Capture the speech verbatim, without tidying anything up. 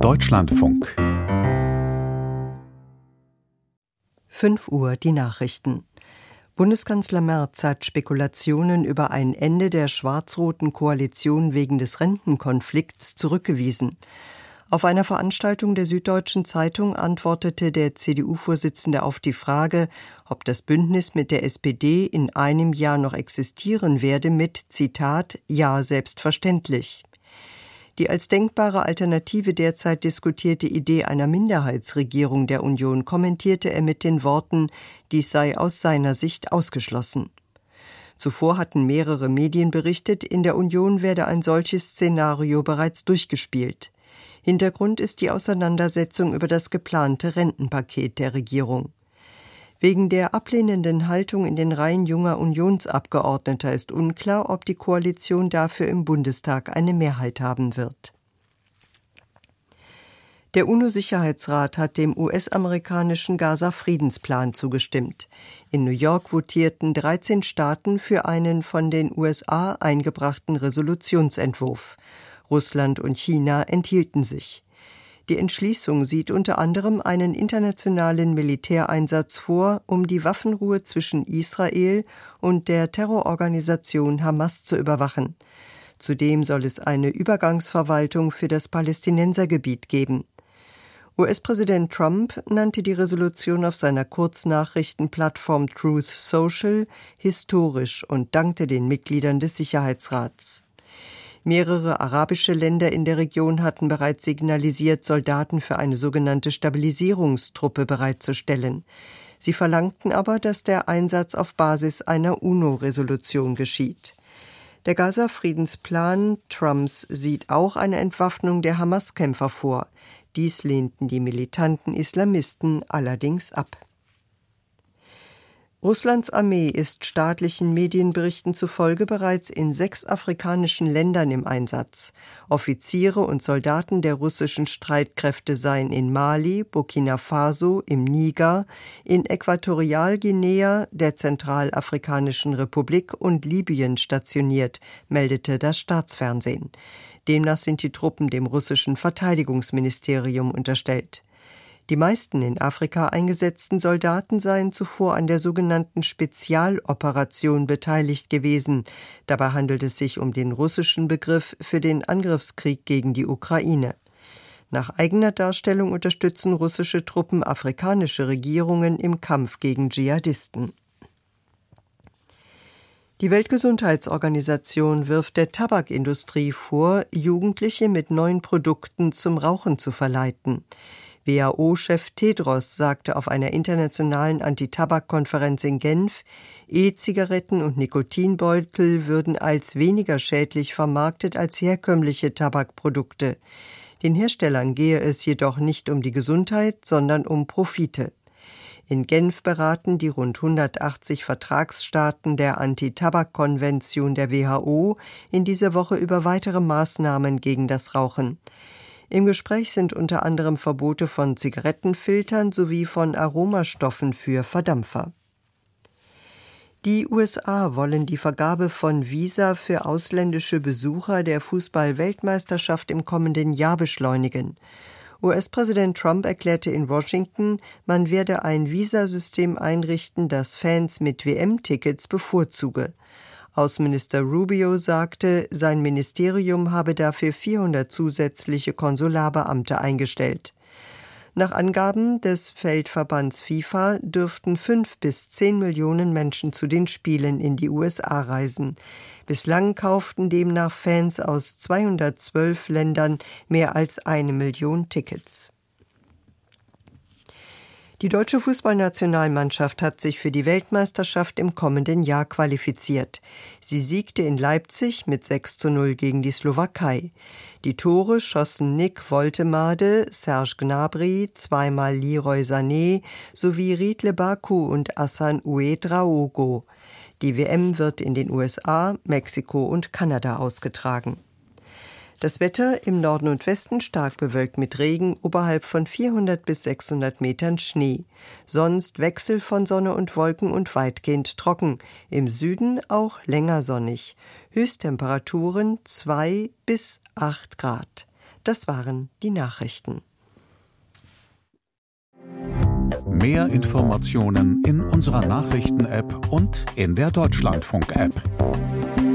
Deutschlandfunk. fünf Uhr die Nachrichten. Bundeskanzler Merz hat Spekulationen über ein Ende der schwarz-roten Koalition wegen des Rentenkonflikts zurückgewiesen. Auf einer Veranstaltung der Süddeutschen Zeitung antwortete der C D U-Vorsitzende auf die Frage, ob das Bündnis mit der S P D in einem Jahr noch existieren werde, mit, Zitat, »Ja, selbstverständlich«. Die als denkbare Alternative derzeit diskutierte Idee einer Minderheitsregierung der Union kommentierte er mit den Worten, dies sei aus seiner Sicht ausgeschlossen. Zuvor hatten mehrere Medien berichtet, in der Union werde ein solches Szenario bereits durchgespielt. Hintergrund ist die Auseinandersetzung über das geplante Rentenpaket der Regierung. Wegen der ablehnenden Haltung in den Reihen junger Unionsabgeordneter ist unklar, ob die Koalition dafür im Bundestag eine Mehrheit haben wird. Der UNO-Sicherheitsrat hat dem U S-amerikanischen Gaza-Friedensplan zugestimmt. In New York votierten dreizehn Staaten für einen von den U S A eingebrachten Resolutionsentwurf. Russland und China enthielten sich. Die Entschließung sieht unter anderem einen internationalen Militäreinsatz vor, um die Waffenruhe zwischen Israel und der Terrororganisation Hamas zu überwachen. Zudem soll es eine Übergangsverwaltung für das Palästinensergebiet geben. U S-Präsident Trump nannte die Resolution auf seiner Kurznachrichtenplattform Truth Social historisch und dankte den Mitgliedern des Sicherheitsrats. Mehrere arabische Länder in der Region hatten bereits signalisiert, Soldaten für eine sogenannte Stabilisierungstruppe bereitzustellen. Sie verlangten aber, dass der Einsatz auf Basis einer UNO-Resolution geschieht. Der Gaza-Friedensplan Trumps sieht auch eine Entwaffnung der Hamas-Kämpfer vor. Dies lehnten die militanten Islamisten allerdings ab. Russlands Armee ist staatlichen Medienberichten zufolge bereits in sechs afrikanischen Ländern im Einsatz. Offiziere und Soldaten der russischen Streitkräfte seien in Mali, Burkina Faso, im Niger, in Äquatorialguinea, der Zentralafrikanischen Republik und Libyen stationiert, meldete das Staatsfernsehen. Demnach sind die Truppen dem russischen Verteidigungsministerium unterstellt. Die meisten in Afrika eingesetzten Soldaten seien zuvor an der sogenannten Spezialoperation beteiligt gewesen. Dabei handelt es sich um den russischen Begriff für den Angriffskrieg gegen die Ukraine. Nach eigener Darstellung unterstützen russische Truppen afrikanische Regierungen im Kampf gegen Dschihadisten. Die Weltgesundheitsorganisation wirft der Tabakindustrie vor, Jugendliche mit neuen Produkten zum Rauchen zu verleiten. W H O-Chef Tedros sagte auf einer internationalen Anti-Tabak-Konferenz in Genf, E-Zigaretten und Nikotinbeutel würden als weniger schädlich vermarktet als herkömmliche Tabakprodukte. Den Herstellern gehe es jedoch nicht um die Gesundheit, sondern um Profite. In Genf beraten die rund hundertachtzig Vertragsstaaten der Anti-Tabak-Konvention der W H O in dieser Woche über weitere Maßnahmen gegen das Rauchen. Im Gespräch sind unter anderem Verbote von Zigarettenfiltern sowie von Aromastoffen für Verdampfer. Die U S A wollen die Vergabe von Visa für ausländische Besucher der Fußball-Weltmeisterschaft im kommenden Jahr beschleunigen. U S-Präsident Trump erklärte in Washington, man werde ein Visasystem einrichten, das Fans mit W M-Tickets bevorzuge. Außenminister Rubio sagte, sein Ministerium habe dafür vierhundert zusätzliche Konsularbeamte eingestellt. Nach Angaben des Weltverbands FIFA dürften fünf bis zehn Millionen Menschen zu den Spielen in die U S A reisen. Bislang kauften demnach Fans aus zweihundertzwölf Ländern mehr als eine Million Tickets. Die deutsche Fußballnationalmannschaft hat sich für die Weltmeisterschaft im kommenden Jahr qualifiziert. Sie siegte in Leipzig mit sechs zu null gegen die Slowakei. Die Tore schossen Nick Woltemade, Serge Gnabry, zweimal Leroy Sané sowie Riedle Baku und Hassan Ouedraogo. Die W M wird in den U S A, Mexiko und Kanada ausgetragen. Das Wetter im Norden und Westen stark bewölkt mit Regen, oberhalb von vierhundert bis sechshundert Metern Schnee. Sonst Wechsel von Sonne und Wolken und weitgehend trocken. Im Süden auch länger sonnig. Höchsttemperaturen zwei bis acht Grad. Das waren die Nachrichten. Mehr Informationen in unserer Nachrichten-App und in der Deutschlandfunk-App.